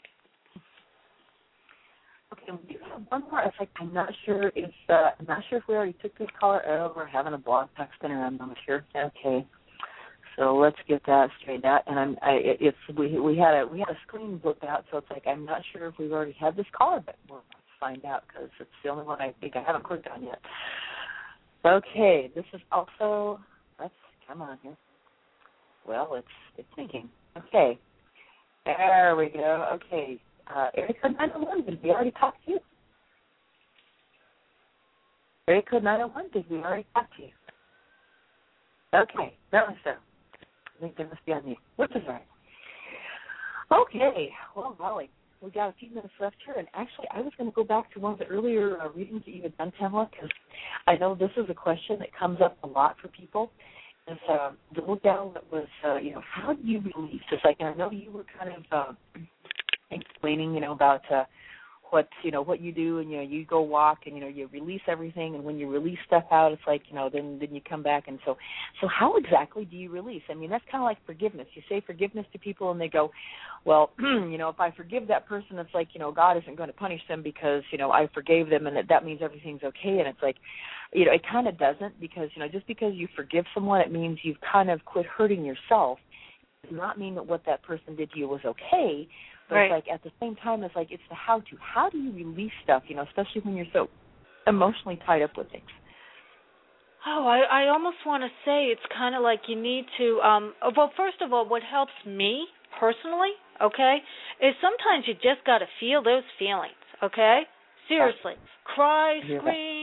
Okay, we have one more. It's like I'm not sure if we already took this caller. Oh, we're having a blog talk spinner. I'm not sure. Okay. So let's get that straightened out. And we had a screen booked out, so it's like I'm not sure if we've already had this caller, but we'll find out because it's the only one I think I haven't clicked on yet. Okay, this is also. Let's come on here. Well, it's thinking. Okay, there we go. Okay, area code 901. Did we already talk to you? Area code 901. Did we already talk to you? Okay, that was so. I think they must be on mute, which is right. Okay, well, Molly, we got a few minutes left here, and actually I was going to go back to one of the earlier readings that you had done, Pamela, because I know this is a question that comes up a lot for people. Is the little gal that was, how do you release? It's like, and I know you were kind of explaining, about what you do, and you go walk, and you release everything, and when you release stuff out, it's like then you come back, and so how exactly do you release? I mean, that's kind of like forgiveness. You say forgiveness to people, and they go, well, if I forgive that person, it's like God isn't going to punish them because I forgave them, and that means everything's okay, and it's like it kind of doesn't, because just because you forgive someone, it means you've kind of quit hurting yourself. It does not mean that what that person did to you was okay. But It's like at the same time, it's like it's the how to. How do you release stuff, especially when you're so emotionally tied up with things? Oh, I almost want to say it's kind of like you need to, well, first of all, what helps me personally, okay, is sometimes you just got to feel those feelings, okay? Seriously. Cry, scream,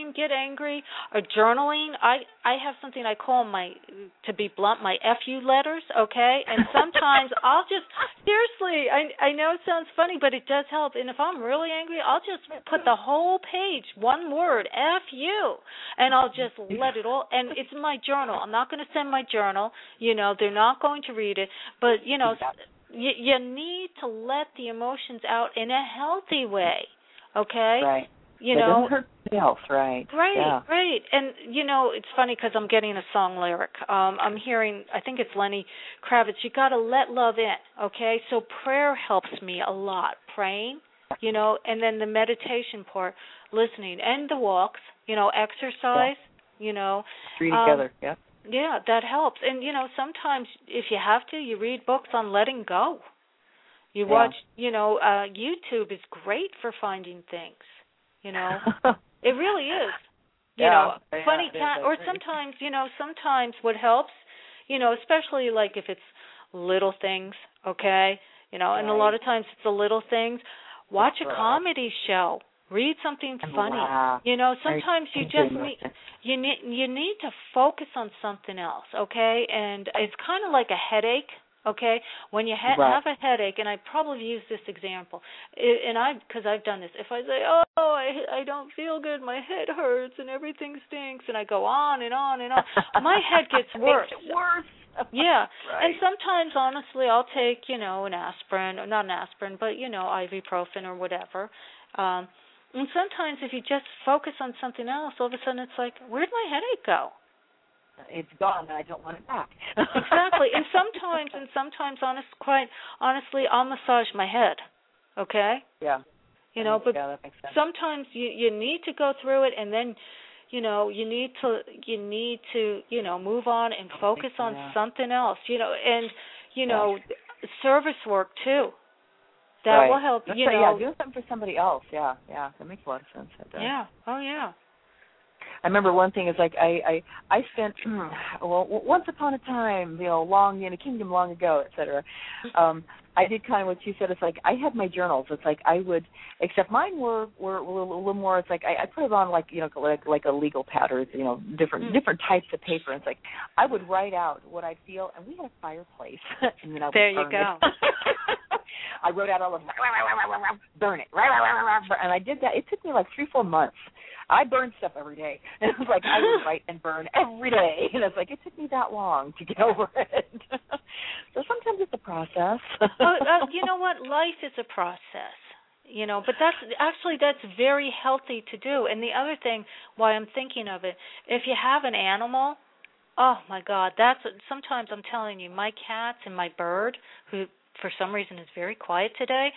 scream, get angry, or journaling, I have something I call to be blunt, my FU letters, okay? And sometimes I'll just, seriously, I know it sounds funny, but it does help. And if I'm really angry, I'll just put the whole page, one word, FU, and I'll just let it all, and it's my journal. I'm not going to send my journal. They're not going to read it, but, you need to let the emotions out in a healthy way, okay? Right. It doesn't hurt else, right? Right, yeah. right. And, it's funny because I'm getting a song lyric. I'm hearing, I think it's Lenny Kravitz, you got to let love in, okay? So prayer helps me a lot, praying, and then the meditation part, listening, and the walks, exercise, Three together, yeah. Yeah, that helps. And, sometimes if you have to, you read books on letting go. You watch, YouTube is great for finding things, It really is. Funny cat, or sometimes what helps, especially like if it's little things, okay? And a lot of times it's the little things. Watch a comedy show. Read something funny. Wow. Sometimes you just need to focus on something else, okay? And it's kind of like a headache, okay? When you have a headache, and I probably use this example, because I've done this. If I say, I don't feel good, my head hurts, and everything stinks, and I go on and on and on, my head gets worse. It gets worse. Yeah, right. And sometimes, honestly, I'll take, an aspirin, or not an aspirin, but, ibuprofen or whatever. And sometimes if you just focus on something else, all of a sudden it's like, where'd my headache go? It's gone, and I don't want it back. Exactly. And sometimes, quite honestly, I'll massage my head, okay? Yeah. But that makes sense. sometimes you need to go through it, and then, you need to move on and focus on something else, and, service work too. That will help, doing something for somebody else, yeah, that makes a lot of sense. Yeah, oh yeah. I remember one thing is like I spent once upon a time, long in a kingdom long ago, etc. I did kind of what you said. It's like I had my journals. It's like I would, except mine were a little more. It's like I put it on like like a legal pad or different types of paper. It's like I would write out what I feel, and we had a fireplace, and then I would there burn you go. it. I wrote out all of burn it, and I did that. It took me like 3-4 months. I burned stuff every day, and it was like I would write and burn every day, and it's like it took me that long to get over it. So sometimes it's a process. You know what? Life is a process. But that's very healthy to do. And the other thing, why I'm thinking of it, if you have an animal, oh my God, sometimes I'm telling you, my cats and my bird, who for some reason is very quiet today,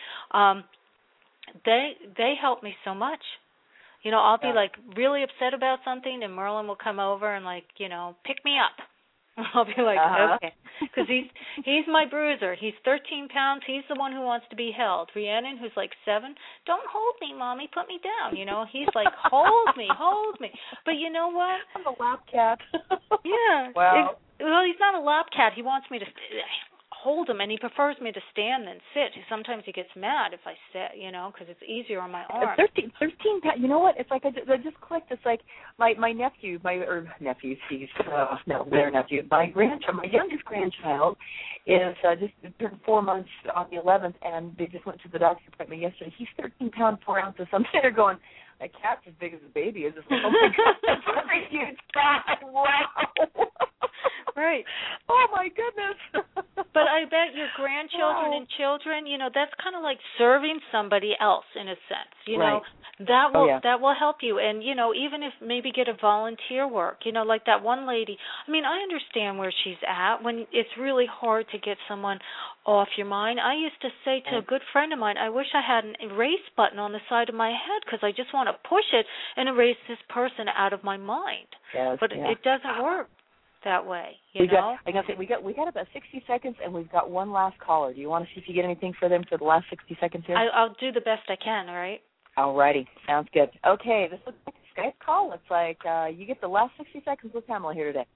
they help me so much. I'll be like really upset about something, and Merlin will come over and pick me up. I'll be like, okay, because he's my bruiser. He's 13 pounds. He's the one who wants to be held. Rhiannon, who's like 7, don't hold me, Mommy, put me down. He's like, hold me. But you know what? I'm a lap cat. Yeah. Wow. Well, he's not a lap cat. He wants me to hold him, and he prefers me to stand than sit. Sometimes he gets mad if I sit, because it's easier on my arm. 13 pounds. You know what? It's like I just clicked. It's like my nephew, their nephew, my youngest grandchild is just turned 4 months on the 11th, and they just went to the doctor's appointment yesterday. He's 13 pounds 4 ounces. So I'm sitting there going, that cat's as big as a baby is. It's like, oh my God, that's a huge cat. Wow. Right. Oh my goodness. But I bet your grandchildren and children, that's kind of like serving somebody else in a sense. That will help you. And even if maybe get a volunteer work, like that one lady. I mean, I understand where she's at when it's really hard to get someone off your mind. I used to say to a good friend of mine, I wish I had an erase button on the side of my head because I just want to push it and erase this person out of my mind. Yes, but it doesn't work that way, we got about 60 seconds, and we've got one last caller. Do you want to see if you get anything for them for the last 60 seconds here? I'll do the best I can, all right? All righty. Sounds good. Okay, this looks like a Skype call. Looks like you get the last 60 seconds with Pamela here today.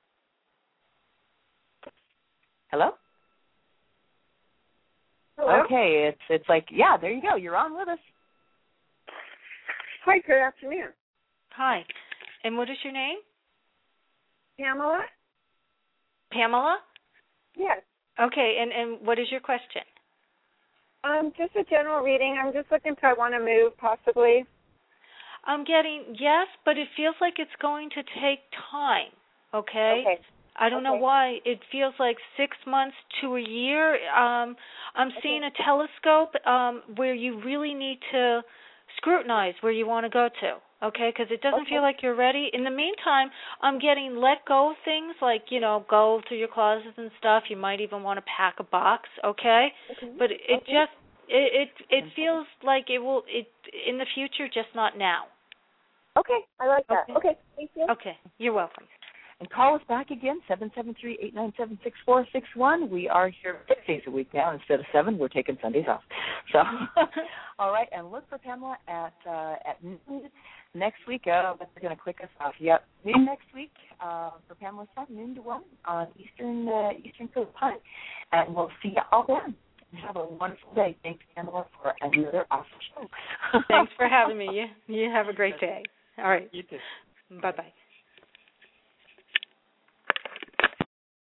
Hello? Hello? Okay, it's like, yeah, there you go. You're on with us. Hi, good afternoon. Hi. And what is your name? Pamela? Pamela? Yes. Okay, and what is your question? Just a general reading. I'm just looking to, I want to move, possibly. I'm getting yes, but it feels like it's going to take time, okay? Okay. I don't know why. It feels like 6 months to a year. I'm seeing a telescope where you really need to scrutinize where you want to go to, okay? Because it doesn't feel like you're ready. In the meantime, I'm getting let go of things like, go through your closets and stuff. You might even want to pack a box, okay? But it feels like it will in the future, just not now. Okay, I like that. Okay, thank you. Okay, you're welcome. And call us back again, 773-897-6461. We are here 6 days a week now instead of 7. We're taking Sundays off. So, all right, and look for Pamela at noon next week. But they're going to click us off. Yep, noon next week for Pamela's time, noon to 1 on Eastern Coast Time. And we'll see you all then. Have a wonderful day. Thanks, Pamela, for another awesome show. Thanks for having me. You have a great day. All right. You too. Bye-bye.